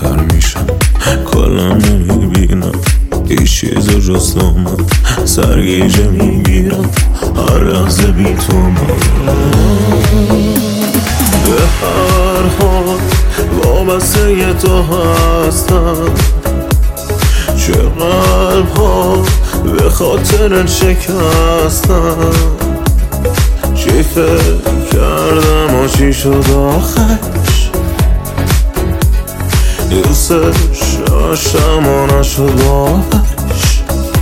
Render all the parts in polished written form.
بدتر میشم، کلا نمیبینم هیچ چیز جز تو، من سرگیجه میگیرم هر لحظه بی تو. من به هر حال وابسته تو هستم، چه قلب ها به خاطر شکستم، چی فکر کردم و چی شد آخرش، دوستش داشتم و نشد باورش،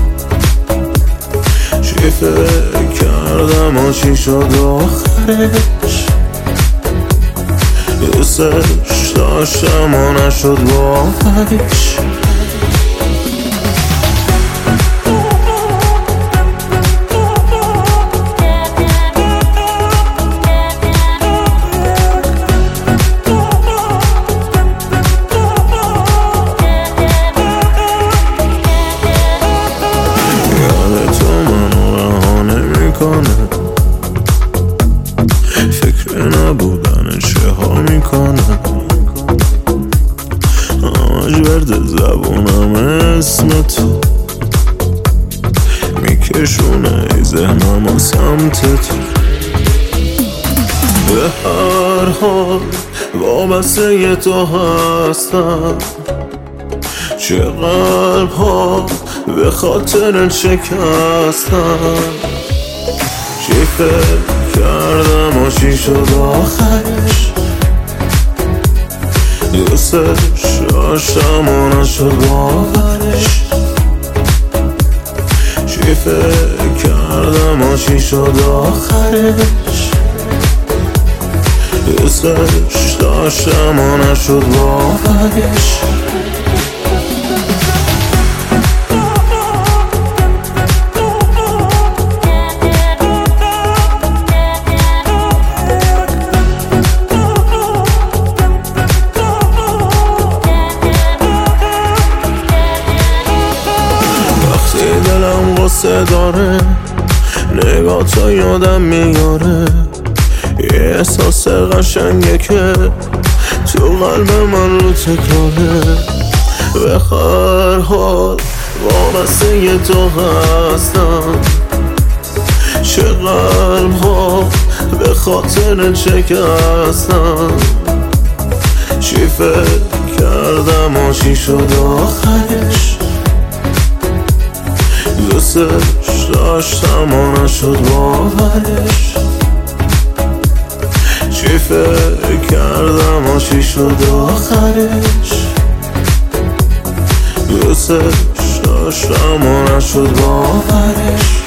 چی فکر کردم و چی شد آخرش، دوستش داشتم و نشد باورش. فکر نبودن چه ها میکنه، همش ورد زبونم اسم تو میکشونه ای ذهنم و سمت تو. به هر حال وابسته تو هستم، چه قلب ها به خاطر شکستم، چی فکر کردم و چی شد آخرش، دوستش داشتم و نشد باورش، چی فکر کردم و چی شد آخرش، دوستش داشتم و نشد باورش. دلم غصه داره، نگاه تا یادم میاره، یه احساس قشنگه که تو قلب من رو تکراره. به هر حال وابسته تو هستم، چه قلب ها به خاطر شکستم، چی فکر کردم و چی شد آخرش، دوستش داشتم و نشد باورش، چی فکر کردم و چی شد آخرش، دوستش داشتم و نشد باورش.